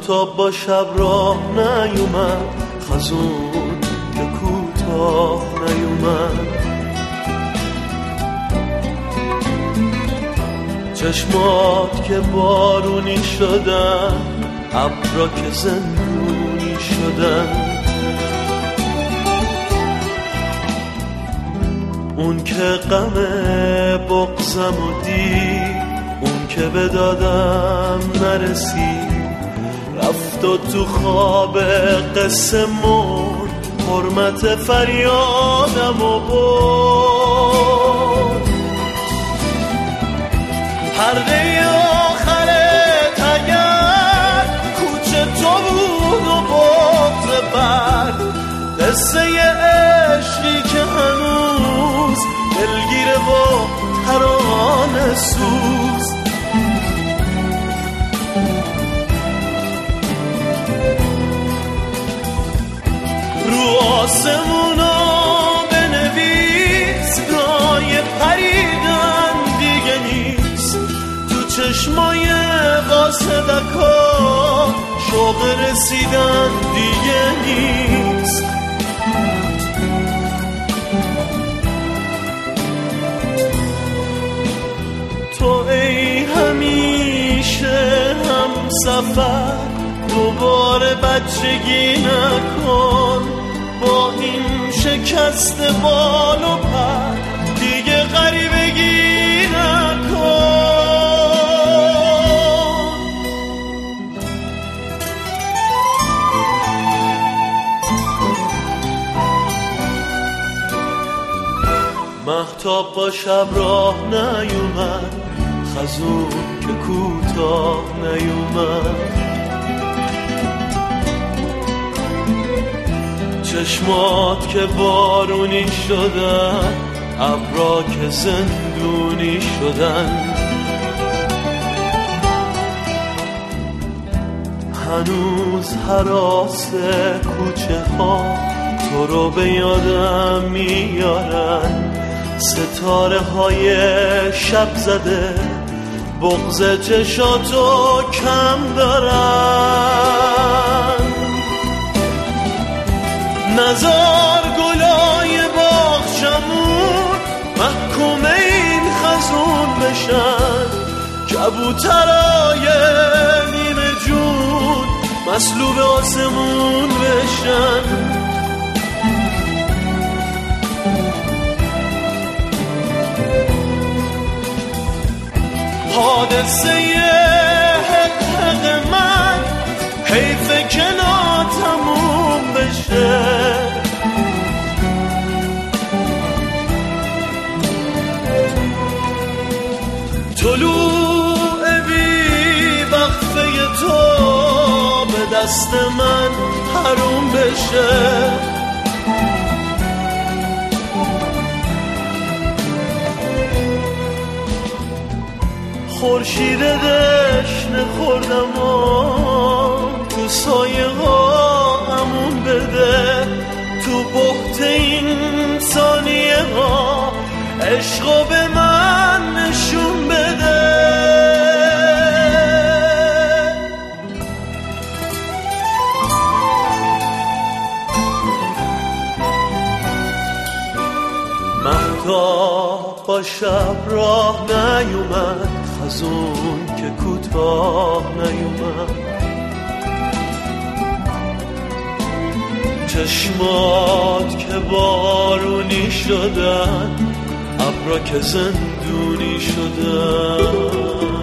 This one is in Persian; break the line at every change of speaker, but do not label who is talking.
مهتاب با شب راه نیومد، خزون که کوتاه نیومد. چشمات که بارونی شدن، ابرا که زندونی شدن. اون که غم بغضم و دید، اون که به دادم نرسید، رفت و تو خواب قصه مرد، حرمت فریادم و برد. پرده آخرت اگر کوچه تو بود و بغض بر، قصه عشقی که هنوز دلگیره و ترانه سوز. رو آسمونا بنویس، رای پریدن دیگه نیست. تو چشمای قاصدکا شوق رسیدن دیگه نیست. تو ای همیشه هم سفر، دوباره بچگی نکن. با این شکست بال و پر دیگه غریبگی نکن. مهتاب با شب راه نیومد، خزون که کوتاه نیومد. چشمات که بارونی شدن، ابرا که زندونی شدن. هنوز هراس کوچه ها تو رو به یادم میارن. ستاره های شب زده بغض چشاتو کم دارن. نزار گلای باغچمون محکوم این خزون بشن. کبوترای نیمه جون مسلوب آسمون بشن. حادثه حق من حیف که ناتموم بشه. طلوع بی وقفه تو به دست من حروم بشه. خورشید دشنه خوردم و تو سایه ها امون بده. تو بحت این ثانیه ها عشقو به من نشون بده. مهتاب با شب راه نیومد، خزون که کوتاه نیومد. چشمات که بارونی شدن، ابرا که زندونی شدن.